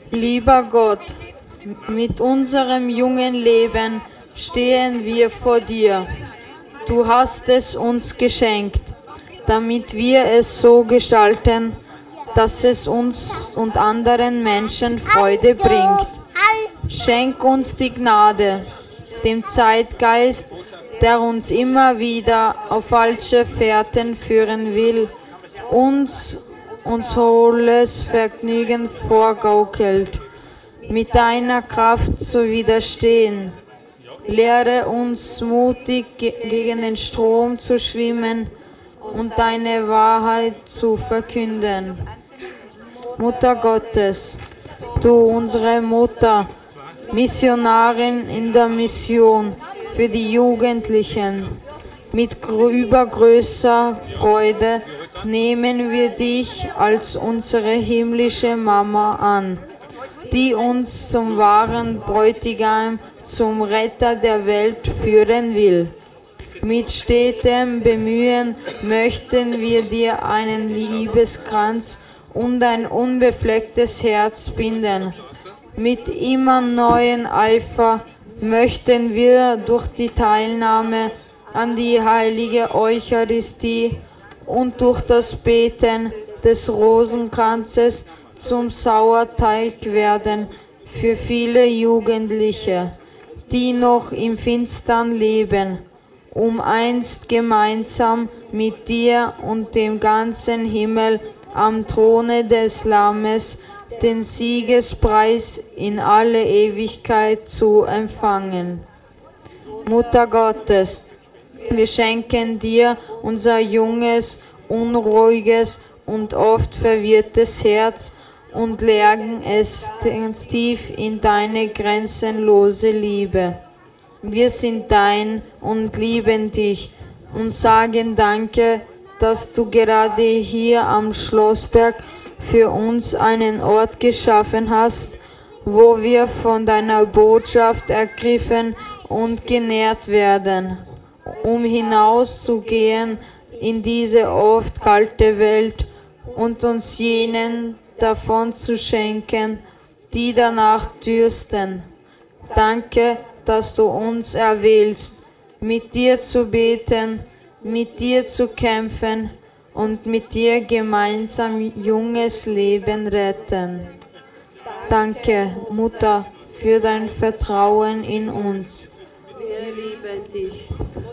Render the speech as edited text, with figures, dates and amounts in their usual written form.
Lieber Gott, mit unserem jungen Leben stehen wir vor dir. Du hast es uns geschenkt, damit wir es so gestalten, dass es uns und anderen Menschen Freude bringt. Schenk uns die Gnade, dem Zeitgeist, der uns immer wieder auf falsche Fährten führen will, uns hohles Vergnügen vorgaukelt, mit deiner Kraft zu widerstehen. Lehre uns mutig gegen den Strom zu schwimmen und deine Wahrheit zu verkünden. Mutter Gottes, du unsere Mutter, Missionarin in der Mission für die Jugendlichen, mit übergrößer Freude nehmen wir dich als unsere himmlische Mama an, die uns zum wahren Bräutigam, zum Retter der Welt führen will. Mit stetem Bemühen möchten wir dir einen Liebeskranz und ein unbeflecktes Herz binden. Mit immer neuen Eifer möchten wir durch die Teilnahme an die heilige Eucharistie und durch das Beten des Rosenkranzes zum Sauerteig werden für viele Jugendliche, die noch im Finstern leben, um einst gemeinsam mit dir und dem ganzen Himmel am Throne des Lammes den Siegespreis in alle Ewigkeit zu empfangen. Mutter Gottes, wir schenken dir unser junges, unruhiges und oft verwirrtes Herz und legen es tief in deine grenzenlose Liebe. Wir sind dein und lieben dich und sagen Danke, dass du gerade hier am Schlossberg für uns einen Ort geschaffen hast, wo wir von deiner Botschaft ergriffen und genährt werden, um hinauszugehen in diese oft kalte Welt und uns jenen davon zu schenken, die danach dürsten. Danke, dass du uns erwählst, mit dir zu beten, mit dir zu kämpfen und mit dir gemeinsam junges Leben retten. Danke, Mutter, für dein Vertrauen in uns. Wir lieben dich.